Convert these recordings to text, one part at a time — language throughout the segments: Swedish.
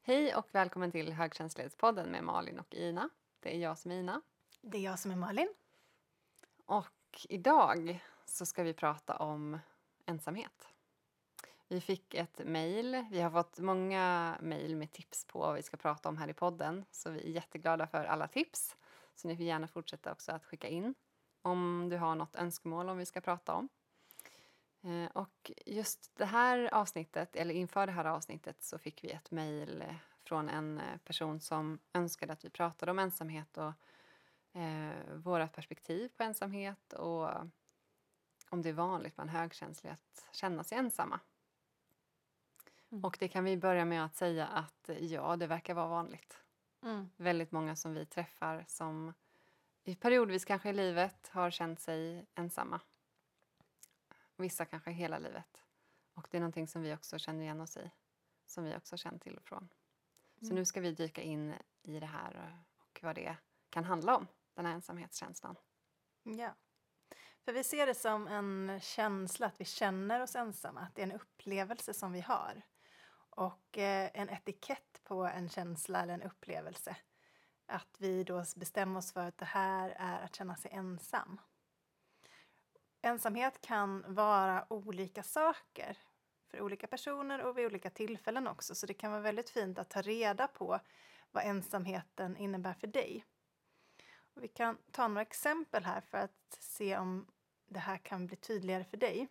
Hej och välkommen till Högkänslighetspodden med Malin och Ina. Det är jag som är Ina. Det är jag som är Malin. Och idag så ska vi prata om ensamhet. Vi fick ett mejl. Vi har fått många mejl med tips på vad vi ska prata om här i podden. Så vi är jätteglada för alla tips. Så ni får gärna fortsätta också att skicka in om du har något önskemål om vi ska prata om. Och just det här avsnittet, eller inför det här avsnittet, så fick vi ett mejl från en person som önskade att vi pratade om ensamhet och våra perspektiv på ensamhet och om det är vanligt bland högkänsliga att känna sig ensamma. Och det kan vi börja med att säga att ja, det verkar vara vanligt. Väldigt många som vi träffar som i periodvis kanske i livet har känt sig ensamma. Vissa kanske hela livet. Och det är någonting som vi också känner igen oss i. Som vi också känner till och från. Så nu ska vi dyka in i det här och vad det kan handla om. Den här ensamhetskänslan. Ja. För vi ser det som en känsla att vi känner oss ensamma. Att det är en upplevelse som vi har. Och en etikett på en känsla eller en upplevelse. Att vi då bestämmer oss för att det här är att känna sig ensam. Ensamhet kan vara olika saker för olika personer och vid olika tillfällen också. Så det kan vara väldigt fint att ta reda på vad ensamheten innebär för dig. Och vi kan ta några exempel här för att se om det här kan bli tydligare för dig.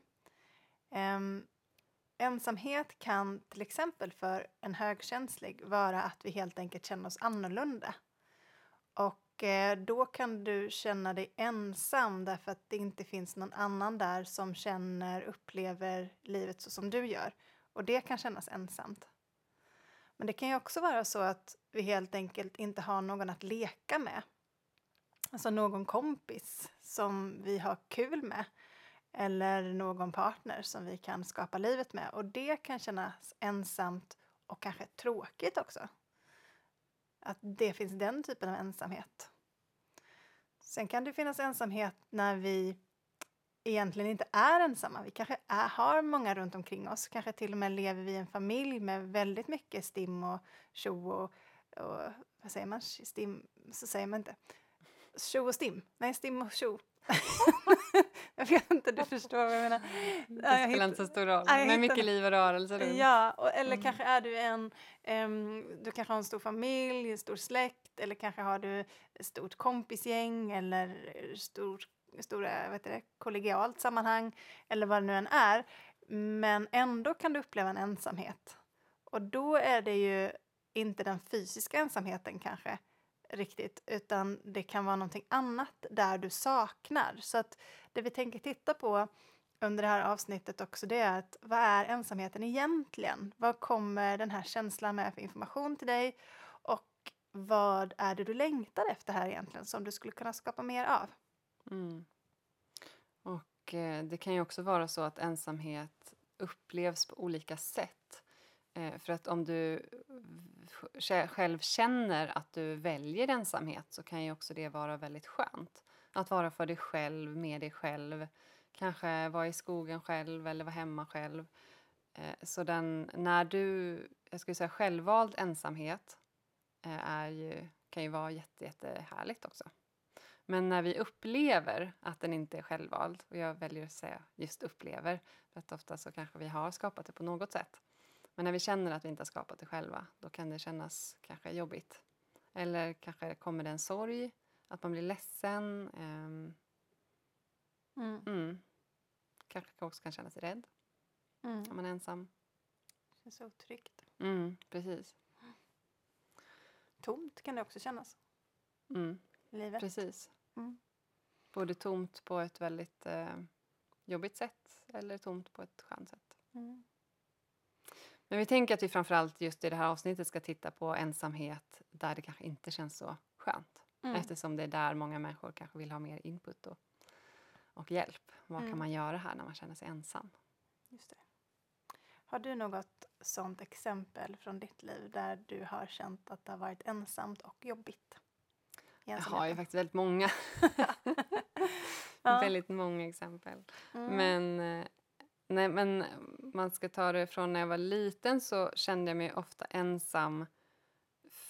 Ensamhet kan till exempel för en högkänslig vara att vi helt enkelt känner oss annorlunda. Och då kan du känna dig ensam därför att det inte finns någon annan där som upplever livet så som du gör. Och det kan kännas ensamt. Men det kan ju också vara så att vi helt enkelt inte har någon att leka med. Alltså någon kompis som vi har kul med. Eller någon partner som vi kan skapa livet med. Och det kan kännas ensamt och kanske tråkigt också. Att det finns den typen av ensamhet. Sen kan det finnas ensamhet när vi egentligen inte är ensamma. Vi kanske har många runt omkring oss. Kanske till och med lever vi i en familj med väldigt mycket stim och tjo och vad säger man? Stim, så säger man inte. Tjo och stim. Nej, stim och tjo. Jag vet inte, du förstår vad jag menar. Det spelar inte så stor roll. Med mycket liv och rörelse. Ja, eller kanske är du du kanske har en stor familj, en stor släkt. Eller kanske har du ett stort kompisgäng. Eller stora kollegialt sammanhang. Eller vad det nu än är. Men ändå kan du uppleva en ensamhet. Och då är det ju inte den fysiska ensamheten kanske riktigt, utan det kan vara någonting annat där du saknar. Så att det vi tänker titta på under det här avsnittet också, det är att vad är ensamheten egentligen? Vad kommer den här känslan med för information till dig? Och vad är det du längtar efter här egentligen som du skulle kunna skapa mer av? Och det kan ju också vara så att ensamhet upplevs på olika sätt. För att om du själv känner att du väljer ensamhet så kan ju också det vara väldigt skönt. Att vara för dig själv, med dig själv. Kanske vara i skogen själv eller vara hemma själv. Så när jag skulle säga självvald ensamhet kan ju vara jättehärligt också. Men när vi upplever att den inte är självvald, och jag väljer att säga just upplever, för att ofta så kanske vi har skapat det på något sätt. Men när vi känner att vi inte har skapat det själva, då kan det kännas kanske jobbigt. Eller kanske kommer det en sorg, att man blir ledsen. Kanske också kan känna sig rädd om man är ensam. Det känns otryggt. Precis. Tomt kan det också kännas. I livet. Precis. Både tomt på ett väldigt jobbigt sätt eller tomt på ett skönt sätt. Men vi tänker att vi framförallt just i det här avsnittet ska titta på ensamhet där det kanske inte känns så skönt. Eftersom det är där många människor kanske vill ha mer input och hjälp. Vad kan man göra här när man känner sig ensam? Just det. Har du något sånt exempel från ditt liv där du har känt att det har varit ensamt och jobbigt? Jag har ju faktiskt väldigt många. Väldigt många exempel. Men man ska ta det från när jag var liten så kände jag mig ofta ensam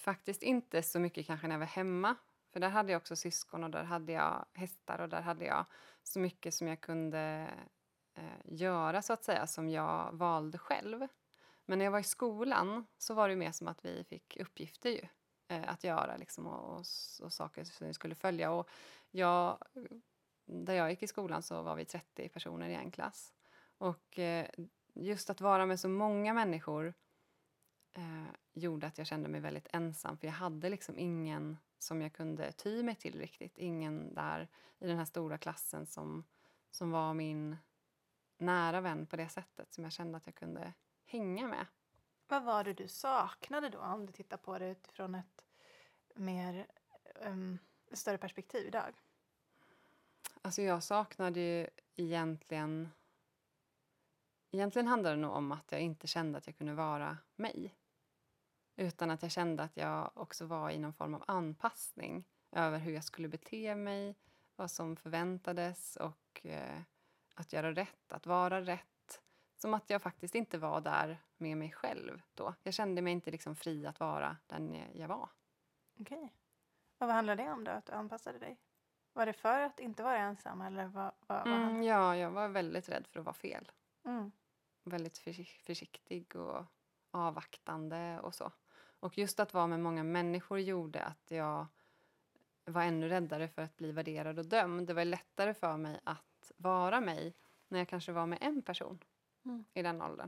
Faktiskt inte så mycket kanske när jag var hemma. För där hade jag också syskon och där hade jag hästar och där hade jag så mycket som jag kunde göra så att säga, som jag valde själv. Men när jag var i skolan så var det mer som att vi fick uppgifter ju, att göra liksom, och saker som vi skulle följa. Och jag, där jag gick i skolan så var vi 30 personer i en klass. Och just att vara med så många människor gjorde att jag kände mig väldigt ensam. För jag hade liksom ingen som jag kunde ty mig till riktigt. Ingen där i den här stora klassen som var min nära vän på det sättet. Som jag kände att jag kunde hänga med. Vad var det du saknade då, om du tittar på det utifrån ett mer större perspektiv idag? Alltså jag saknade ju egentligen... Egentligen handlade det nog om att jag inte kände att jag kunde vara mig. Utan att jag kände att jag också var i någon form av anpassning över hur jag skulle bete mig, vad som förväntades och att göra rätt, att vara rätt. Som att jag faktiskt inte var där med mig själv då. Jag kände mig inte liksom fri att vara den jag var. Okej. Och vad handlar det om då, att du anpassade dig? Var det för att inte vara ensam eller vad Ja, jag var väldigt rädd för att vara fel. Mm. Väldigt försiktig och avvaktande och så. Och just att vara med många människor gjorde att jag var ännu räddare för att bli värderad och dömd. Det var lättare för mig att vara mig när jag kanske var med en person i den åldern.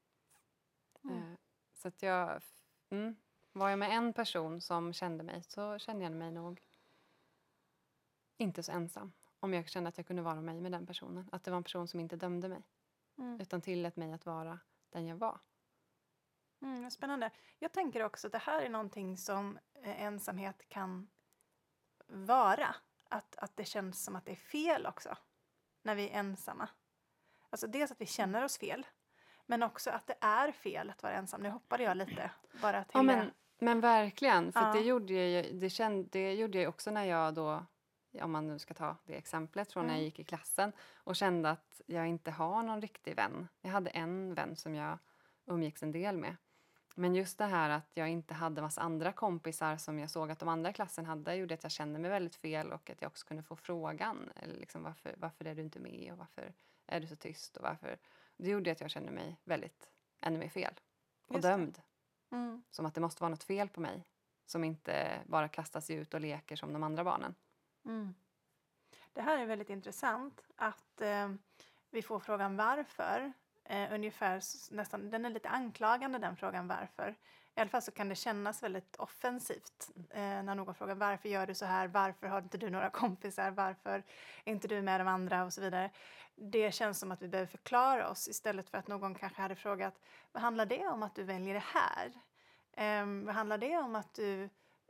Så att var jag med en person som kände mig så kände jag mig nog inte så ensam. Om jag kände att jag kunde vara mig med den personen. Att det var en person som inte dömde mig. Utan tillät mig att vara den jag var. Spännande. Jag tänker också att det här är någonting som ensamhet kan vara. Att det känns som att det är fel också. När vi är ensamma. Alltså dels att vi känner oss fel. Men också att det är fel att vara ensam. Nu hoppade jag lite bara till men verkligen. För det gjorde jag också när jag då, om man nu ska ta det exemplet från när jag gick i klassen och kände att jag inte har någon riktig vän. Jag hade en vän som jag umgicks en del med. Men just det här att jag inte hade massa andra kompisar som jag såg att de andra i klassen hade gjorde att jag kände mig väldigt fel och att jag också kunde få frågan eller liksom, varför är du inte med och varför är du så tyst och varför. Det gjorde att jag kände mig väldigt ännu mer fel och dömd. Som att det måste vara något fel på mig som inte bara kastas ut och leker som de andra barnen. Det här är väldigt intressant att vi får frågan varför. Ungefär nästan, den är lite anklagande den frågan varför. I alla fall så kan det kännas väldigt offensivt när någon frågar varför gör du så här, varför har inte du några kompisar, varför är inte du med de andra och så vidare. Det känns som att vi behöver förklara oss istället för att någon kanske hade frågat vad handlar det om att du väljer det här? Vad handlar det om att du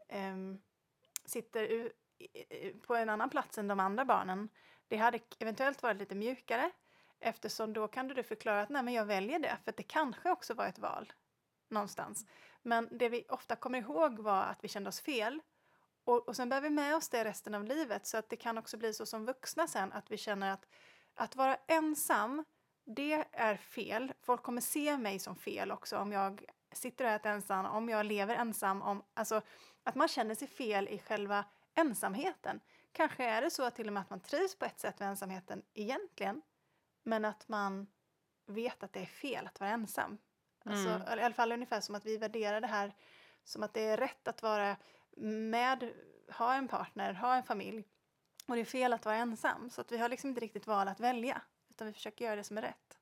sitter på en annan plats än de andra barnen? Det hade eventuellt varit lite mjukare. Eftersom då kan du förklara att nej, men jag väljer det. För att det kanske också var ett val. Någonstans. Men det vi ofta kommer ihåg var att vi kände oss fel. Och sen bär vi med oss det resten av livet. Så att det kan också bli så som vuxna sen. Att vi känner att vara ensam. Det är fel. Folk kommer se mig som fel också. Om jag sitter och äter ensam. Om jag lever ensam. Alltså att man känner sig fel i själva ensamheten. Kanske är det så att till och med att man trivs på ett sätt med ensamheten egentligen. Men att man vet att det är fel att vara ensam. Alltså, i alla fall ungefär som att vi värderar det här som att det är rätt att vara med, ha en partner, ha en familj. Och det är fel att vara ensam. Så att vi har liksom inte riktigt val att välja. Utan vi försöker göra det som är rätt.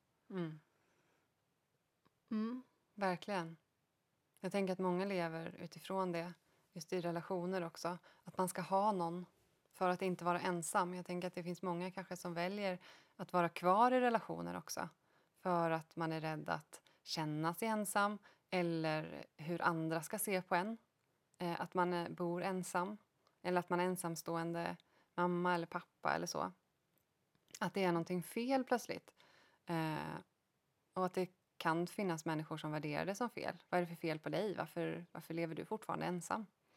Verkligen. Jag tänker att många lever utifrån det. Just i relationer också. Att man ska ha någon för att inte vara ensam. Jag tänker att det finns många kanske som väljer att vara kvar i relationer också. För att man är rädd att känna sig ensam. Eller hur andra ska se på en. Att man bor ensam. Eller att man är ensamstående mamma eller pappa eller så. Att det är någonting fel plötsligt. Och att det kan finnas människor som värderar det som fel. Vad är det för fel på dig? Varför lever du fortfarande ensam?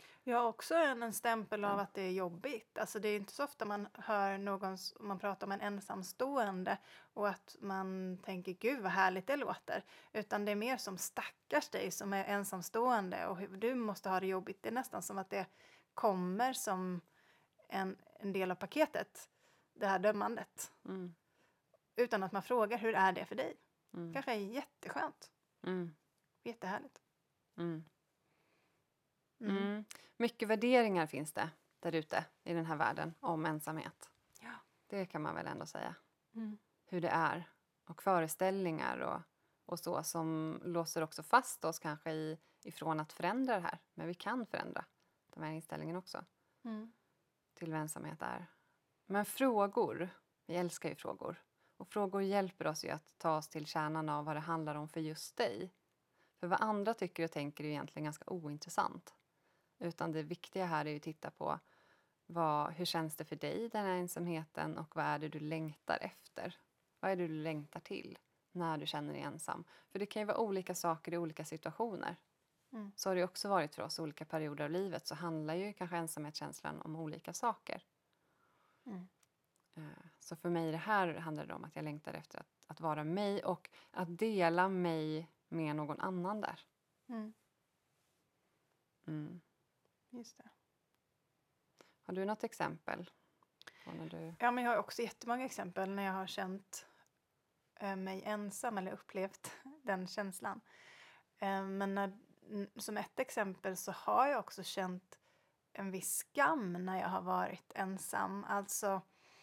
Jag har också en stämpel av att det är jobbigt. Alltså det är inte så ofta man hör man pratar om en ensamstående och att man tänker gud vad härligt det låter. Utan det är mer som stackars dig som är ensamstående och hur du måste ha det jobbigt. Det är nästan som att det kommer som en del av paketet, det här dömandet. Mm. Utan att man frågar hur är det för dig. Mm. Kanske är jätteskönt. Mm. Jättehärligt. Mm. Mm. Mm. Mycket värderingar finns det där ute i den här världen om ensamhet. Ja. Det kan man väl ändå säga. Mm. Hur det är. Och föreställningar och så som låser också fast oss kanske ifrån att förändra det här. Men vi kan förändra den här inställningen också Mm. till vad ensamhet är. Men frågor, vi älskar ju frågor. Och frågor hjälper oss ju att ta oss till kärnan av vad det handlar om för just dig. För vad andra tycker och tänker är egentligen ganska ointressant. Utan det viktiga här är ju att titta på hur känns det för dig, den här ensamheten, och vad är det du längtar efter? Vad är det du längtar till när du känner dig ensam? För det kan ju vara olika saker i olika situationer. Mm. Så har det också varit för oss olika perioder av livet, så handlar ju kanske ensamhetskänslan om olika saker. Mm. Så för mig det här handlar det om att jag längtar efter att vara mig och att dela mig med någon annan där. Mm. Mm. Just det. Har du något exempel? På när du... Ja, men jag har också jättemånga exempel när jag har känt mig ensam eller upplevt den känslan. Men som ett exempel så har jag också känt en viss skam när jag har varit ensam. Alltså,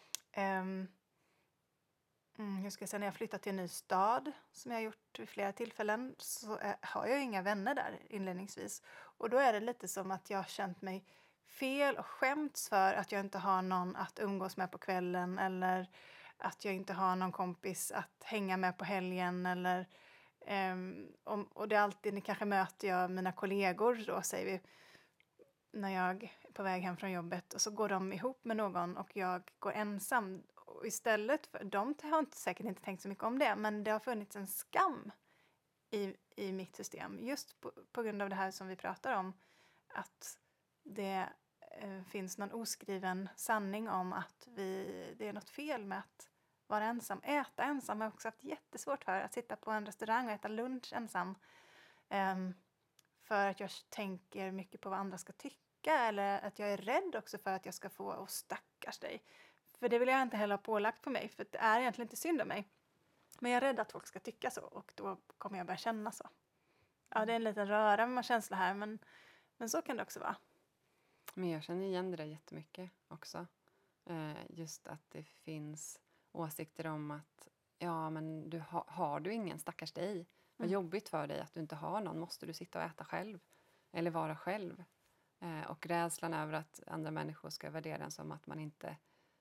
hur ska jag säga, när jag flyttat till en ny stad som jag har gjort vid flera tillfällen så har jag inga vänner där inledningsvis. Och då är det lite som att jag har känt mig fel och skämts för att jag inte har någon att umgås med på kvällen eller att jag inte har någon kompis att hänga med på helgen eller och det är alltid, kanske möter jag mina kollegor då säger vi när jag är på väg hem från jobbet och så går de ihop med någon och jag går ensam och istället för, de har säkert inte tänkt så mycket om det men det har funnits en skam i mitt system just på grund av det här som vi pratar om att det finns någon oskriven sanning om att det är något fel med att vara ensam. Äta ensam har jag också haft jättesvårt för. Att sitta på en restaurang och äta lunch ensam. För att jag tänker mycket på vad andra ska tycka. Eller att jag är rädd också för att jag ska få, och stackars dig. För det vill jag inte heller ha pålagt på mig. För det är egentligen inte synd om mig. Men jag är rädd att folk ska tycka så. Och då kommer jag börja känna så. Ja, det är en liten röra känsla här. Men så kan det också vara. Men jag känner igen det där jättemycket också. Just att det finns åsikter om att ja, men har du ingen, stackars dig. Vad jobbigt för dig att du inte har någon. Måste du sitta och äta själv? Eller vara själv? Och rädslan över att andra människor ska värdera en som att man inte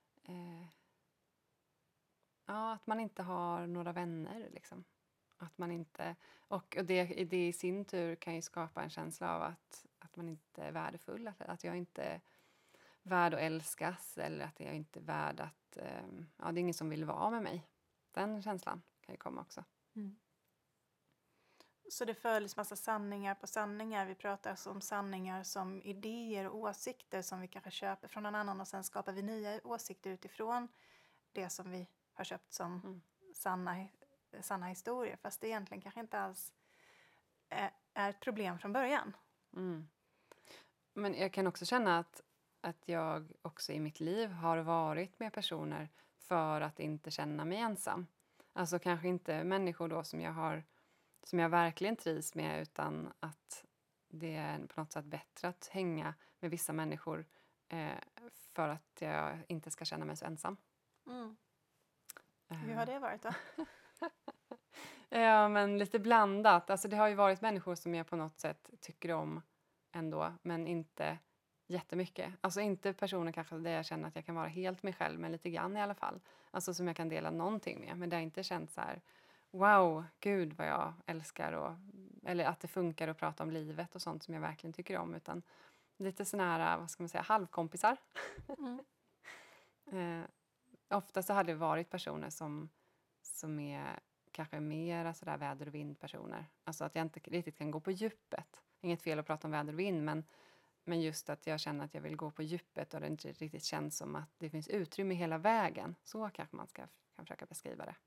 att man inte har några vänner liksom. Att man inte, och det i sin tur kan ju skapa en känsla av att man inte är värdefull. Att jag inte är värd att älskas. Eller att jag inte är värd att det är ingen som vill vara med mig. Den känslan kan ju komma också. Mm. Så det följs massa sanningar på sanningar. Vi pratar alltså om sanningar som idéer och åsikter som vi kanske köper från någon annan och sen skapar vi nya åsikter utifrån det som vi har köpt som sanna historier. Fast det egentligen kanske inte alls är ett problem från början. Mm. Men jag kan också känna att jag också i mitt liv har varit med personer för att inte känna mig ensam. Alltså kanske inte människor då som jag verkligen trivs med, utan att det är på något sätt bättre att hänga med vissa människor för att jag inte ska känna mig så ensam. Mm. Hur har det varit då? Ja, men lite blandat. Alltså det har ju varit människor som jag på något sätt tycker om ändå, men inte jättemycket. Alltså inte personer kanske där jag känner att jag kan vara helt mig själv, men lite grann i alla fall. Alltså som jag kan dela någonting med, men det har inte känts så här wow, gud vad jag älskar eller att det funkar att prata om livet och sånt som jag verkligen tycker om, utan lite såna här, vad ska man säga, halvkompisar. Ofta så hade det varit personer som är kanske mera sådär väder- och vindpersoner. Alltså att jag inte riktigt kan gå på djupet. Inget fel att prata om väder och vind, men Men just att jag känner att jag vill gå på djupet och det inte riktigt känns som att det finns utrymme hela vägen. Så kanske man kan försöka beskriva det.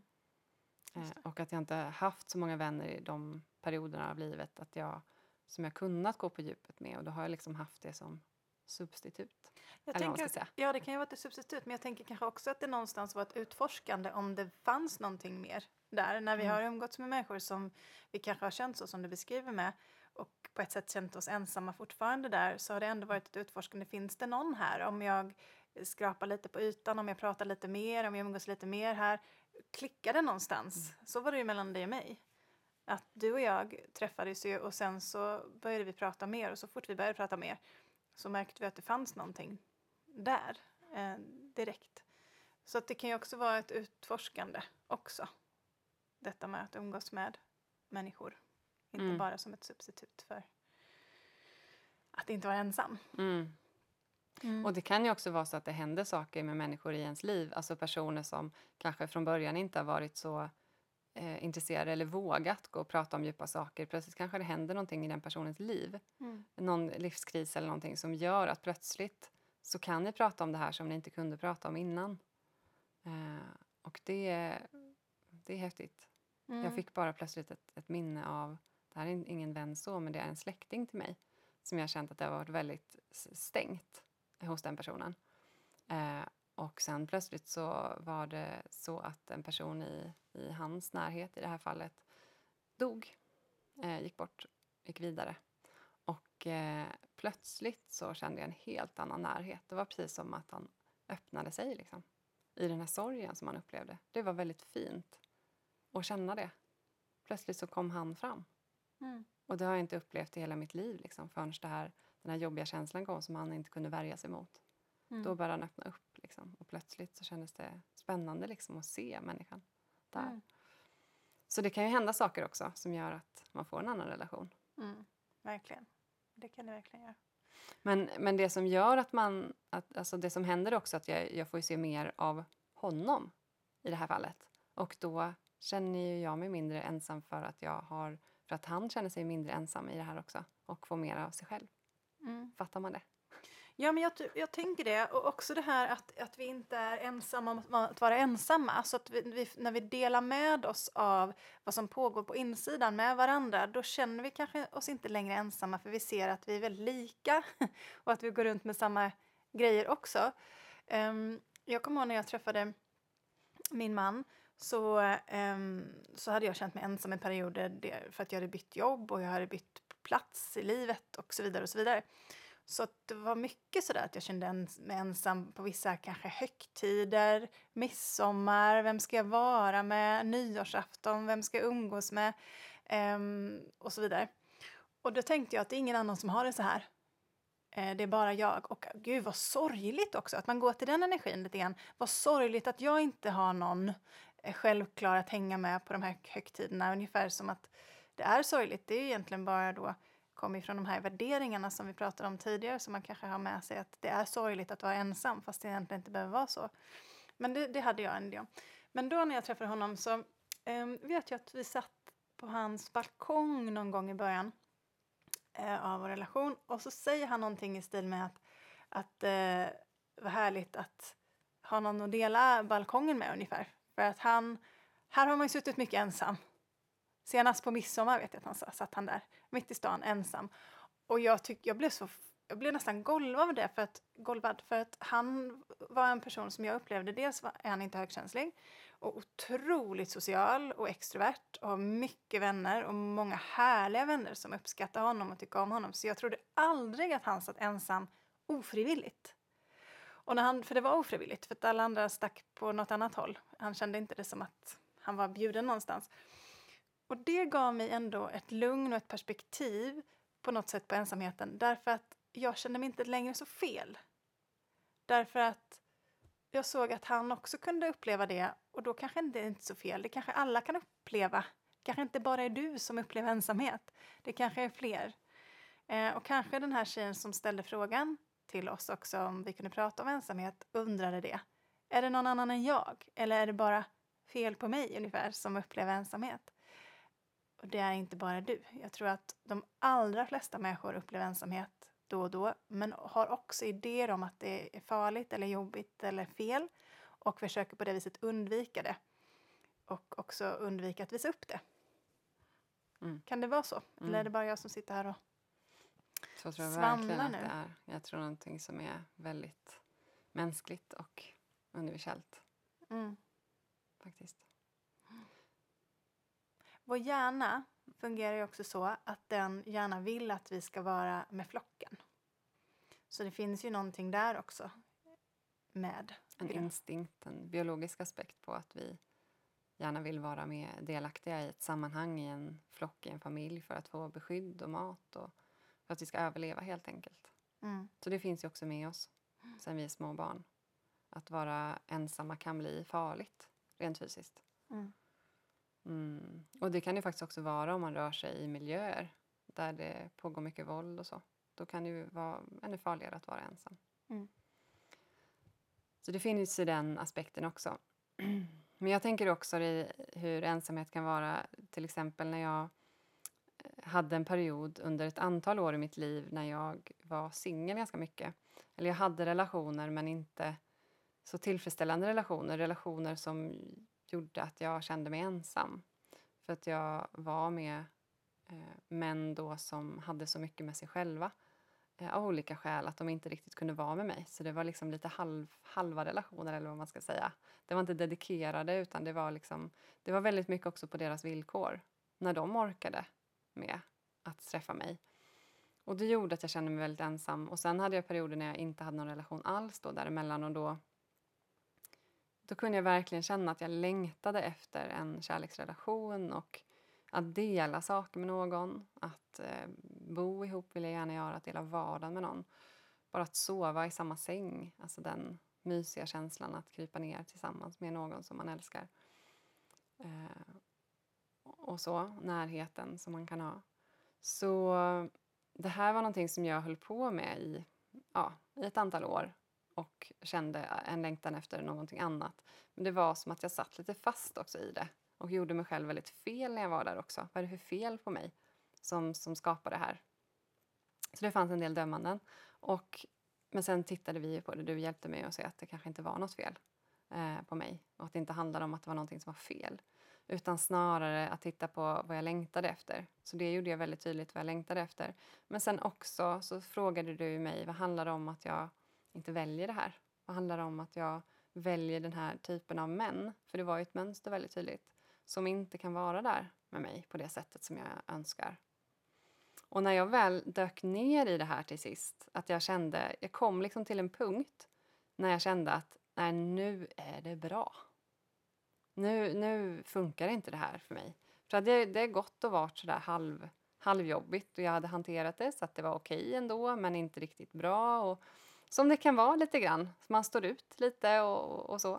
Och att jag inte har haft så många vänner i de perioderna av livet som jag kunnat gå på djupet med. Och då har jag liksom haft det som substitut. Jag Eller vad man tänker ska säga. ja, det kan ju vara ett substitut, men jag tänker kanske också att det någonstans var ett utforskande om det fanns någonting mer där. När vi har umgåtts med människor som vi kanske har känt så som du beskriver med och på ett sätt känt oss ensamma fortfarande där, så har det ändå varit ett utforskande. Finns det någon här? Om jag skrapar lite på ytan, om jag pratar lite mer, om jag umgås lite mer här, klickar det någonstans? Så var det ju mellan dig och mig. Att du och jag träffades ju och sen så började vi prata mer, och så fort vi började prata mer så märkte vi att det fanns någonting där direkt. Så att det kan ju också vara ett utforskande också. Detta med att umgås med människor. Inte bara som ett substitut för att inte vara ensam. Och det kan ju också vara så att det händer saker med människor i ens liv. Alltså personer som kanske från början inte har varit så intresserade eller vågat gå och prata om djupa saker. Plötsligt kanske det händer någonting i den personens liv. Någon livskris eller någonting som gör att plötsligt så kan ni prata om det här som ni inte kunde prata om innan. Och det är häftigt. Jag fick bara plötsligt ett minne av, det här är ingen vän så, men det är en släkting till mig. Som jag känt att det har varit väldigt stängt hos den personen. Och sen plötsligt så var det så att en person i hans närhet i det här fallet dog. Gick bort, gick vidare. Och plötsligt så kände jag en helt annan närhet. Det var precis som att han öppnade sig liksom. I den här sorgen som han upplevde. Det var väldigt fint att känna det. Plötsligt så kom han fram. Och det har jag inte upplevt i hela mitt liv liksom, förrän den här jobbiga känslan kom som han inte kunde värja sig mot. Då började han öppna upp liksom, och plötsligt så kändes det spännande liksom, att se människan där. Så det kan ju hända saker också som gör att man får en annan relation. Verkligen. Det kan det verkligen göra. Men det som gör alltså det som händer också att jag får ju se mer av honom i det här fallet. Och då känner ju jag mig mindre ensam för att han känner sig mindre ensam i det här också. Och får mer av sig själv. Fattar man det? Ja, men jag tänker det. Och också det här att vi inte är ensamma om att vara ensamma. Så att vi, när vi delar med oss av vad som pågår på insidan med varandra, då känner vi kanske oss inte längre ensamma, för vi ser att vi är väldigt lika och att vi går runt med samma grejer också. Jag kommer ihåg när jag träffade min man, så hade jag känt mig ensam i perioder för att jag hade bytt jobb och jag hade bytt plats i livet och så vidare och så vidare. Så att det var mycket sådär att jag kände mig ensam på vissa kanske högtider, midsommar, vem ska jag vara med, nyårsafton, vem ska jag umgås med och så vidare. Och då tänkte jag att det är ingen annan som har det så här. Det är bara jag. Och gud vad sorgligt också att man går till den energin lite grann. Vad sorgligt att jag inte har någon självklar att hänga med på de här högtiderna. Ungefär som att det är sorgligt. Det är egentligen bara då kommer ifrån de här värderingarna som vi pratade om tidigare, som man kanske har med sig, att det är sorgligt att vara ensam, fast det egentligen inte behöver vara så. Men det hade jag en idé. Men då när jag träffade honom så vet jag att vi satt på hans balkong någon gång i början av vår relation, och så säger han någonting i stil med att vad härligt att ha någon att dela balkongen med ungefär. För att här har man ju suttit mycket ensam. Senast på midsommar vet jag att han satt han där mitt i stan ensam. Och jag blev nästan golvad för att han var en person som jag upplevde, dels är han inte högkänslig och otroligt social och extrovert och har mycket vänner och många härliga vänner som uppskattar honom och tycker om honom. Så jag trodde aldrig att han satt ensam ofrivilligt. Och för det var ofrivilligt, för att alla andra stack på något annat håll. Han kände inte det som att han var bjuden någonstans. Och det gav mig ändå ett lugn och ett perspektiv på något sätt på ensamheten. Därför att jag kände mig inte längre så fel. Därför att jag såg att han också kunde uppleva det. Och då kanske det är inte så fel. Det kanske alla kan uppleva. Kanske inte bara är du som upplever ensamhet. Det kanske är fler. Och kanske den här tjejen som ställde frågan till oss också om vi kunde prata om ensamhet undrade det. Är det någon annan än jag? Eller är det bara fel på mig ungefär som upplever ensamhet? Och det är inte bara du. Jag tror att de allra flesta människor upplever ensamhet då och då, men har också idéer om att det är farligt eller jobbigt eller fel och försöker på det viset undvika det och också undvika att visa upp det. Kan det vara så? Eller är det bara jag som sitter här och så tror jag verkligen svamlar att nu? det är. Jag tror någonting som är väldigt mänskligt och universellt faktiskt. Vår hjärna fungerar ju också så att den gärna vill att vi ska vara med flocken. Så det finns ju någonting där också med. En instinkt, en biologisk aspekt på att vi gärna vill vara med delaktiga i ett sammanhang, i en flock, i en familj för att få beskydd och mat och för att vi ska överleva helt enkelt. Så det finns ju också med oss sen vi är små barn. Att vara ensamma kan bli farligt, rent fysiskt. Och det kan ju faktiskt också vara om man rör sig i miljöer där det pågår mycket våld och så. Då kan det ju vara ännu farligare att vara ensam. Så det finns ju den aspekten också. Men jag tänker också i hur ensamhet kan vara, till exempel när jag hade en period under ett antal år i mitt liv när jag var singel ganska mycket. Eller jag hade relationer men inte så tillfredsställande relationer som gjorde att jag kände mig ensam. För att jag var med män då som hade så mycket med sig själva av olika skäl att de inte riktigt kunde vara med mig. Så det var liksom lite halva relationer eller vad man ska säga. Det var inte dedikerade utan det var väldigt mycket också på deras villkor. När de orkade med att träffa mig. Och det gjorde att jag kände mig väldigt ensam. Och sen hade jag perioder när jag inte hade någon relation alls då däremellan. Och då kunde jag verkligen känna att jag längtade efter en kärleksrelation och att dela saker med någon. Att bo ihop vill jag gärna göra, att dela vardagen med någon. Bara att sova i samma säng. Alltså den mysiga känslan att krypa ner tillsammans med någon som man älskar. Och så, närheten som man kan ha. Så det här var någonting som jag höll på med i ett antal år. Och kände en längtan efter någonting annat. Men det var som att jag satt lite fast också i det. Och gjorde mig själv väldigt fel när jag var där också. Vad är det för fel på mig som skapar det här? Så det fanns en del dömanden. Men sen tittade vi på det. Du hjälpte mig att se att det kanske inte var något fel på mig. Och att det inte handlade om att det var någonting som var fel. Utan snarare att titta på vad jag längtade efter. Så det gjorde jag väldigt tydligt vad jag längtade efter. Men sen också så frågade du mig, vad handlar det om att jag inte väljer det här? Vad handlar det om att jag väljer den här typen av män? För det var ju ett mönster väldigt tydligt. Som inte kan vara där med mig på det sättet som jag önskar. Och när jag väl dök ner i det här till sist. Att jag kom liksom till en punkt. När jag kände att nej, nu är det bra. Nu funkar inte det här för mig. För att det är gott att vara sådär halvjobbigt. Och jag hade hanterat det så att det var okej ändå. Men inte riktigt bra. Och som det kan vara lite grann. Man står ut lite och så.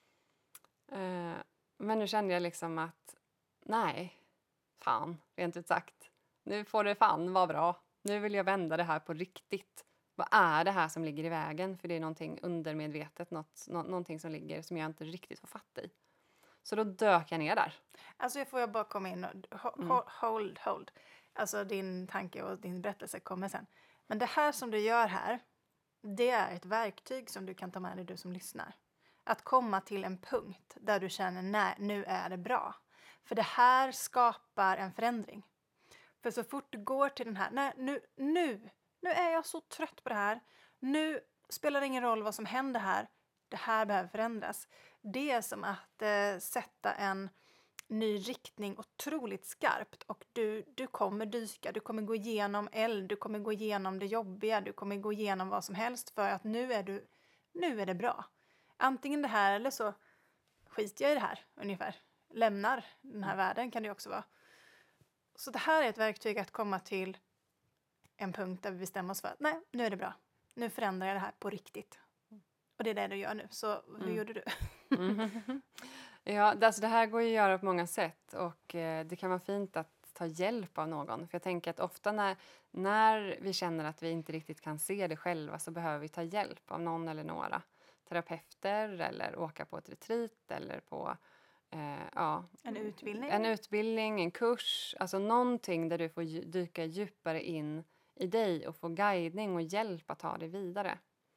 Men nu kände jag liksom att nej, fan, rent ut sagt. Nu får det fan vara bra. Nu vill jag vända det här på riktigt. Vad är det här som ligger i vägen? För det är någonting undermedvetet. Någonting som ligger som jag inte riktigt får fatt i. Så då dök jag ner där. Alltså får jag bara komma in och hold. Alltså din tanke och din berättelse kommer sen. Men det här som du gör här, det är ett verktyg som du kan ta med dig, du som lyssnar. Att komma till en punkt där du känner, nej, nu är det bra. För det här skapar en förändring. För så fort du går till den här, nej, nu är jag så trött på det här. Nu spelar det ingen roll vad som händer här. Det här behöver förändras. Det är som att sätta en ny riktning otroligt skarpt. Och du kommer dyka, du kommer gå igenom eld, du kommer gå igenom det jobbiga, du kommer gå igenom vad som helst för att nu är det bra. Antingen det här eller så skiter jag i det här ungefär. Lämnar den här världen kan det också vara. Så det här är ett verktyg att komma till en punkt där vi bestämmer oss för att nej, nu är det bra. Nu förändrar jag det här på riktigt. Och det är det du gör nu. Så hur gjorde du? Ja, alltså det här går ju att göra på många sätt. Och det kan vara fint att ta hjälp av någon. För jag tänker att ofta när vi känner att vi inte riktigt kan se det själva så behöver vi ta hjälp av någon eller några terapeuter eller åka på ett retreat eller på En utbildning. En kurs, alltså någonting där du får dyka djupare in i dig och få guidning och hjälp att ta det vidare.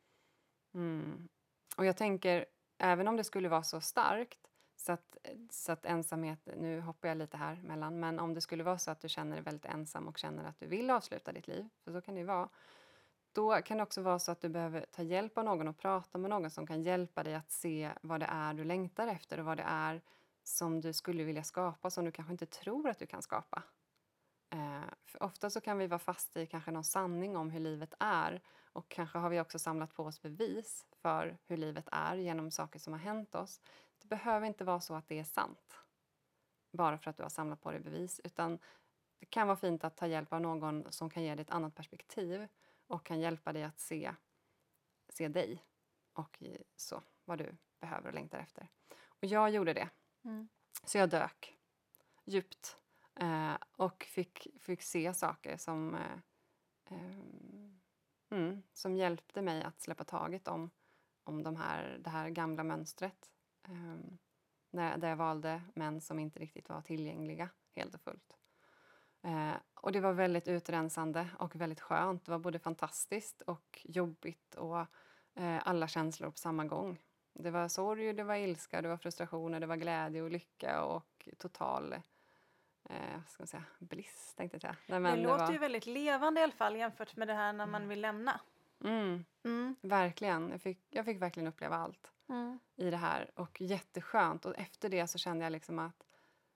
Och jag tänker, även om det skulle vara så starkt så att ensamhet, nu hoppar jag lite här mellan, men om det skulle vara så att du känner dig väldigt ensam och känner att du vill avsluta ditt liv, för så kan det ju vara, då kan det också vara så att du behöver ta hjälp av någon och prata med någon som kan hjälpa dig att se vad det är du längtar efter och vad det är som du skulle vilja skapa som du kanske inte tror att du kan skapa. För ofta så kan vi vara fast i kanske någon sanning om hur livet är, och kanske har vi också samlat på oss bevis för hur livet är genom saker som har hänt oss. Det behöver inte vara så att det är sant bara för att du har samlat på dig bevis, utan det kan vara fint att ta hjälp av någon som kan ge dig ett annat perspektiv och kan hjälpa dig att se dig och så vad du behöver och längtar efter. Och jag gjorde det. Så jag dök djupt och fick se saker som hjälpte mig att släppa taget om det här gamla mönstret. Där jag valde män som inte riktigt var tillgängliga helt och fullt. Och det var väldigt utrensande och väldigt skönt. Det var både fantastiskt och jobbigt och alla känslor på samma gång. Det var sorg, det var ilska, det var frustrationer, det var glädje och lycka och total ska man säga, bliss, tänkte jag säga. Nej, men det låter ju väldigt levande i alla fall jämfört med det här när man vill lämna. Verkligen. Jag fick verkligen uppleva allt i det här och jätteskönt. Och efter det så kände jag liksom att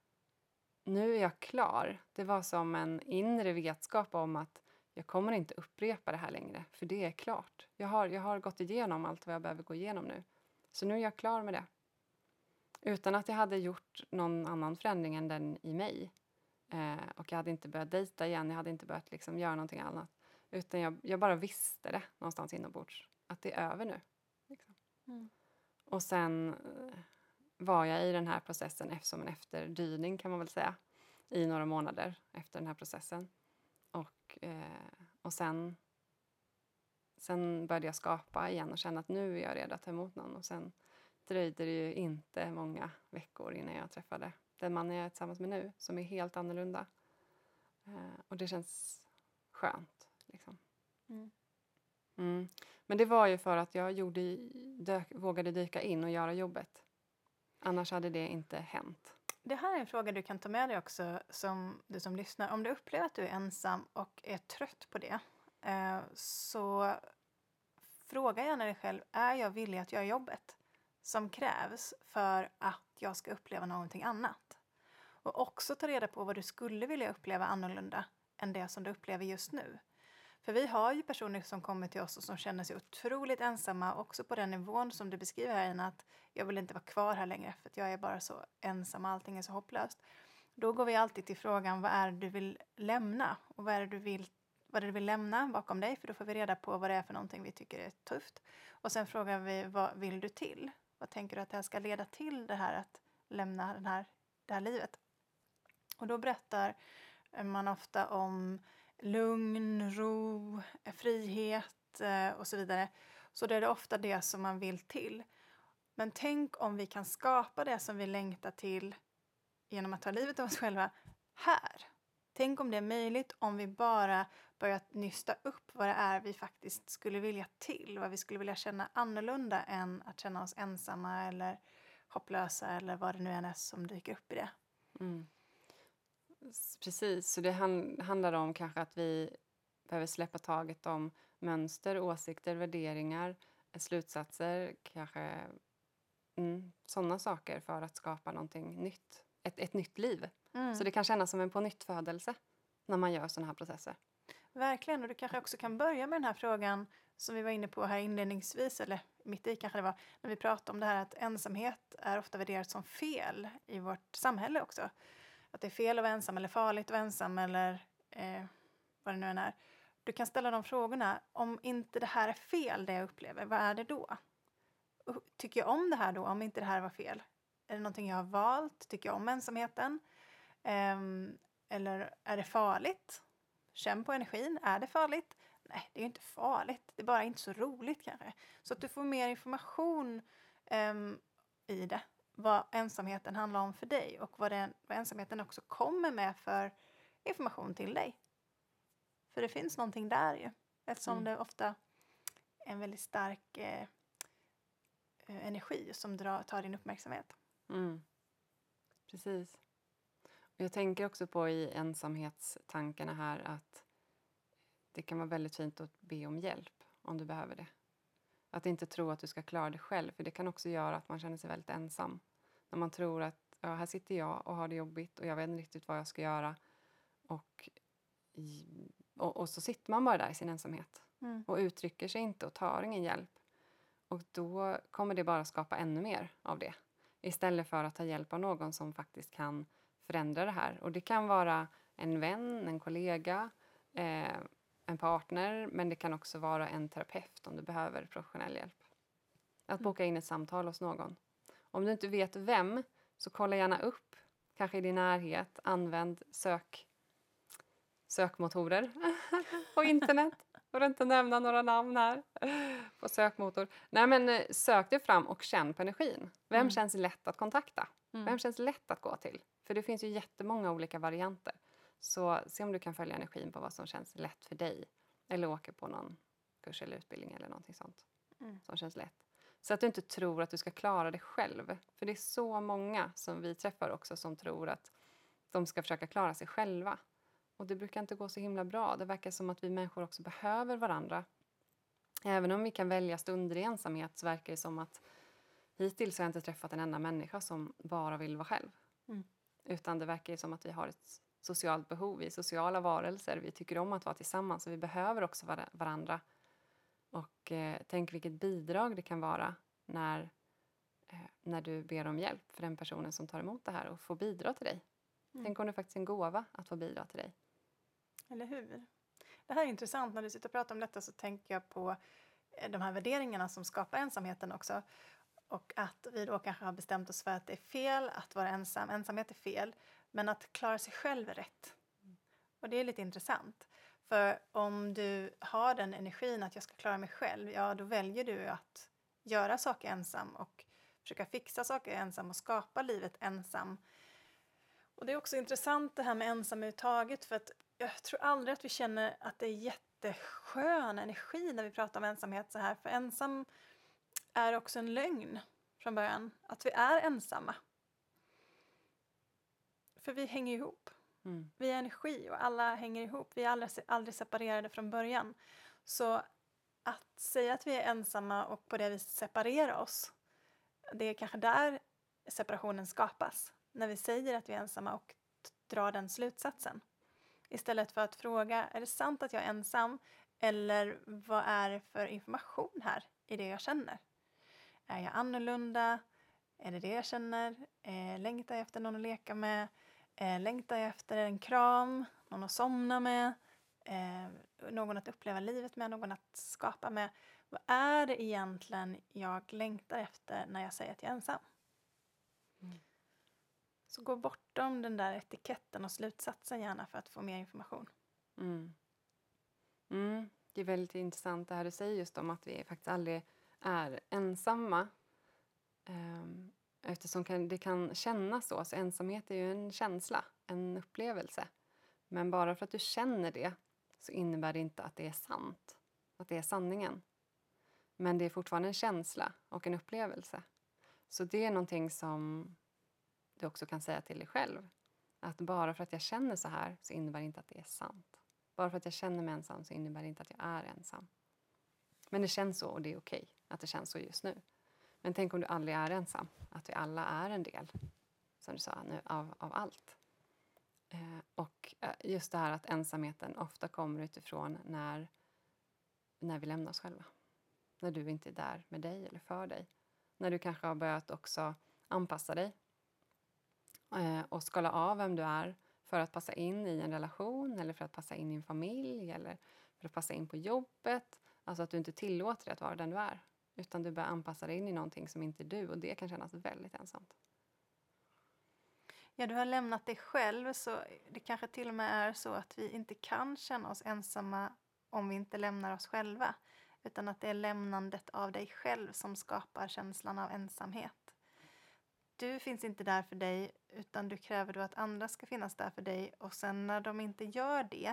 nu är jag klar. Det var som en inre vetskap om att jag kommer inte upprepa det här längre. För det är klart. Jag har gått igenom allt vad jag behöver gå igenom nu. Så nu är jag klar med det. Utan att jag hade gjort någon annan förändring än den i mig. Och jag hade inte börjat dejta igen. Jag hade inte börjat liksom göra någonting annat. Utan jag bara visste det någonstans inombords. Att det är över nu. Liksom. Och sen var jag i den här processen som en efterdyning kan man väl säga. I några månader efter den här processen. Och sen började jag skapa igen och känna att nu är jag redo att ta emot någon. Och sen dröjde det ju inte många veckor innan jag träffade den man jag är tillsammans med nu. Som är helt annorlunda. Och det känns skönt. Liksom. Men det var ju för att jag vågade dyka in och göra jobbet. Annars hade det inte hänt. Det här är en fråga du kan ta med dig också som du som lyssnar. Om du upplever att du är ensam och är trött på det, så fråga gärna dig själv, är jag villig att göra jobbet som krävs för att jag ska uppleva någonting annat? Och också ta reda på vad du skulle vilja uppleva annorlunda än det som du upplever just nu. För vi har ju personer som kommer till oss och som känner sig otroligt ensamma, också på den nivån som du beskriver här innan, att jag vill inte vara kvar här längre för att jag är bara så ensam och allting är så hopplöst. Då går vi alltid till frågan, vad är det du vill lämna? Och vad är det du vill lämna bakom dig? För då får vi reda på vad det är för någonting vi tycker är tufft. Och sen frågar vi, vad vill du till? Vad tänker du att det här ska leda till, det här att lämna det här livet? Och då berättar man ofta om lugn, ro, frihet och så vidare. Så det är det ofta det som man vill till. Men tänk om vi kan skapa det som vi längtar till genom att ta livet av oss själva här. Tänk om det är möjligt om vi bara börjar nysta upp vad det är vi faktiskt skulle vilja till. Vad vi skulle vilja känna annorlunda än att känna oss ensamma eller hopplösa eller vad det nu än är som dyker upp i det. Precis, så det handlar om kanske att vi behöver släppa taget om mönster, åsikter, värderingar, slutsatser, kanske sådana saker för att skapa någonting nytt. Ett nytt liv. Så det kan kännas som en pånyttfödelse när man gör sådana här processer. Verkligen, och du kanske också kan börja med den här frågan som vi var inne på här inledningsvis, eller mitt i kanske det var, när vi pratade om det här att ensamhet är ofta värderat som fel i vårt samhälle också. Att det är fel att vara ensam eller farligt att vara ensam eller vad det nu än är. Du kan ställa de frågorna. Om inte det här är fel det jag upplever, vad är det då? Tycker jag om det här då, om inte det här var fel? Är det någonting jag har valt? Tycker jag om ensamheten? Eller är det farligt? Känn på energin. Är det farligt? Nej, det är ju inte farligt. Det är bara inte så roligt kanske. Så att du får mer information i det. Vad ensamheten handlar om för dig. Och vad ensamheten också kommer med för information till dig. För det finns någonting där ju. Eftersom Mm. det ofta är en väldigt stark energi som tar din uppmärksamhet. Mm. Precis. Och jag tänker också på i ensamhetstankarna här att det kan vara väldigt fint att be om hjälp om du behöver det. Att inte tro att du ska klara det själv, för det kan också göra att man känner sig väldigt ensam. När man tror att ja, här sitter jag och har det jobbigt och jag vet inte riktigt vad jag ska göra. Och, och så sitter man bara där i sin ensamhet Mm. och uttrycker sig inte och tar ingen hjälp. Och då kommer det bara skapa ännu mer av det. Istället för att ta hjälp av någon som faktiskt kan förändra det här. Och det kan vara en vän, en kollega, en partner. Men det kan också vara en terapeut om du behöver professionell hjälp. Att boka in ett samtal hos någon. Om du inte vet vem, så kolla gärna upp. Kanske i din närhet. Använd sökmotorer på internet. Får inte nämna några namn här på sökmotor. Nej, men sök dig fram och känn på energin. Vem känns lätt att kontakta? Vem känns lätt att gå till? För det finns ju jättemånga olika varianter. Så se om du kan följa energin på vad som känns lätt för dig. Eller åka på någon kurs eller utbildning eller någonting sånt. Som känns lätt. Så att du inte tror att du ska klara det själv. För det är så många som vi träffar också som tror att de ska försöka klara sig själva. Och det brukar inte gå så himla bra. Det verkar som att vi människor också behöver varandra. Även om vi kan välja stunder i ensamhet så verkar det som att hittills har jag inte träffat en enda människa som bara vill vara själv. Utan det verkar som att vi har ett socialt behov. Vi är sociala varelser. Vi tycker om att vara tillsammans. Och vi behöver också varandra. Och tänk vilket bidrag det kan vara när du ber om hjälp för den personen som tar emot det här och får bidra till dig. Tänk om det faktiskt är en gåva att få bidra till dig. Eller hur? Det här är intressant. När du sitter och pratar om detta så tänker jag på de här värderingarna som skapar ensamheten också. Och att vi då kanske har bestämt oss för att det är fel att vara ensam. Ensamhet är fel. Men att klara sig själv är rätt. Och det är lite intressant. För om du har den energin att jag ska klara mig själv. Ja, då väljer du att göra saker ensam. Och försöka fixa saker ensam och skapa livet ensam. Och det är också intressant det här med ensam överhuvudtaget. För att jag tror aldrig att vi känner att det är jätteskön energi när vi pratar om ensamhet så här. För ensam är också en lögn från början. Att vi är ensamma. För vi hänger ihop. Vi är energi och alla hänger ihop. Vi är aldrig separerade från början. Så att säga att vi är ensamma och på det viset separera oss. Det är kanske där separationen skapas. När vi säger att vi är ensamma och drar den slutsatsen. Istället för att fråga, är det sant att jag är ensam? Eller vad är det för information här i det jag känner? Är jag annorlunda? Är det jag känner? Längtar jag efter någon att leka med? Längtar jag efter en kram? Någon att somna med? Någon att uppleva livet med? Någon att skapa med? Vad är det egentligen jag längtar efter när jag säger att jag är ensam? Så gå bortom den där etiketten och slutsatsen gärna för att få mer information. Det är väldigt intressant det här du säger just om att vi faktiskt aldrig är ensamma. Eftersom det kan kännas så. Så ensamhet är ju en känsla, en upplevelse. Men bara för att du känner det så innebär det inte att det är sant. Att det är sanningen. Men det är fortfarande en känsla och en upplevelse. Så det är någonting som du också kan säga till dig själv. Att bara för att jag känner så här så innebär det inte att det är sant. Bara för att jag känner mig ensam så innebär det inte att jag är ensam. Men det känns så och det är okej att det känns så just nu. Men tänk om du aldrig är ensam. Att vi alla är en del, som du sa nu, av allt. Och just det här att ensamheten ofta kommer utifrån när vi lämnar oss själva. När du inte är där med dig eller för dig. När du kanske har börjat också anpassa dig. Och skala av vem du är för att passa in i en relation eller för att passa in i en familj eller för att passa in på jobbet. Alltså att du inte tillåter dig att vara den du är. Utan du börjar anpassa dig in i någonting som inte är du. Och det kan kännas väldigt ensamt. Ja, du har lämnat dig själv. Så det kanske till och med är så att vi inte kan känna oss ensamma om vi inte lämnar oss själva. Utan att det är lämnandet av dig själv som skapar känslan av ensamhet. Du finns inte där för dig utan du kräver då att andra ska finnas där för dig. Och sen när de inte gör det,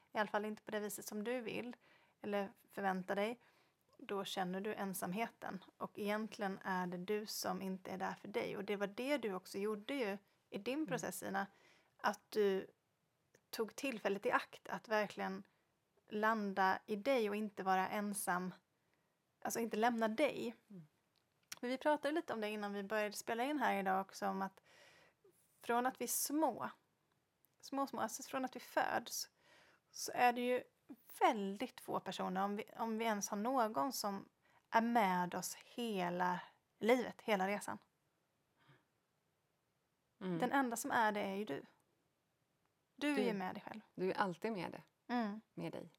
i alla fall inte på det viset som du vill eller förväntar dig, då känner du ensamheten. Och egentligen är det du som inte är där för dig. Och det var det du också gjorde ju i din process, Ina. Att du tog tillfället i akt att verkligen landa i dig och inte vara ensam. Alltså inte lämna dig. För vi pratade lite om det innan vi började spela in här idag också. Om att från att vi är små, alltså från att vi föds, så är det ju väldigt få personer, om vi ens har någon, som är med oss hela livet, hela resan. Den enda som är det är ju du. Du är ju med dig själv. Du är alltid med det. Med dig.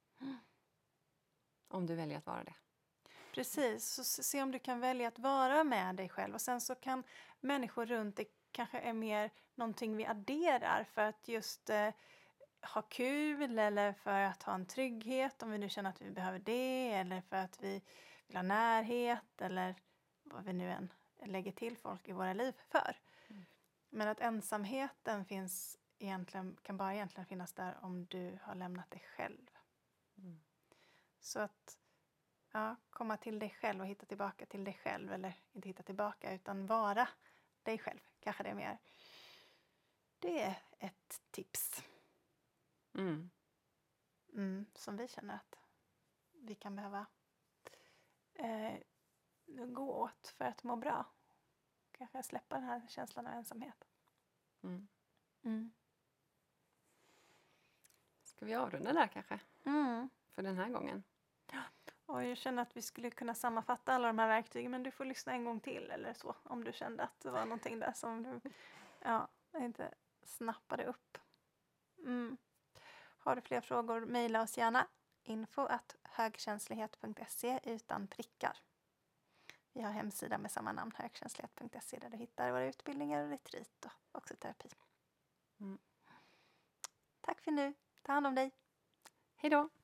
Om du väljer att vara det. Precis, så se om du kan välja att vara med dig själv. Och sen så kan människor runt dig kanske är mer någonting vi adderar för att just ha kul, eller för att ha en trygghet om vi nu känner att vi behöver det, eller för att vi vill ha närhet, eller vad vi nu än lägger till folk i våra liv för. Men att ensamheten kan bara egentligen finnas där om du har lämnat dig själv. Så att komma till dig själv och hitta tillbaka till dig själv, eller inte hitta tillbaka utan vara dig själv, kanske det är mer. Det är ett tips. Som vi känner att vi kan behöva gå åt för att må bra. Kanske släppa den här känslan av ensamhet. Ska vi avrunda där kanske? För den här gången. Och jag känner att vi skulle kunna sammanfatta alla de här verktygen, men du får lyssna en gång till eller så, om du kände att det var någonting där som du inte snappade upp. Har du fler frågor, mejla oss gärna. info@högkänslighet.se utan prickar. Vi har hemsida med samma namn, högkänslighet.se, där du hittar våra utbildningar och retreat och också terapi. Tack för nu. Ta hand om dig. Hej då.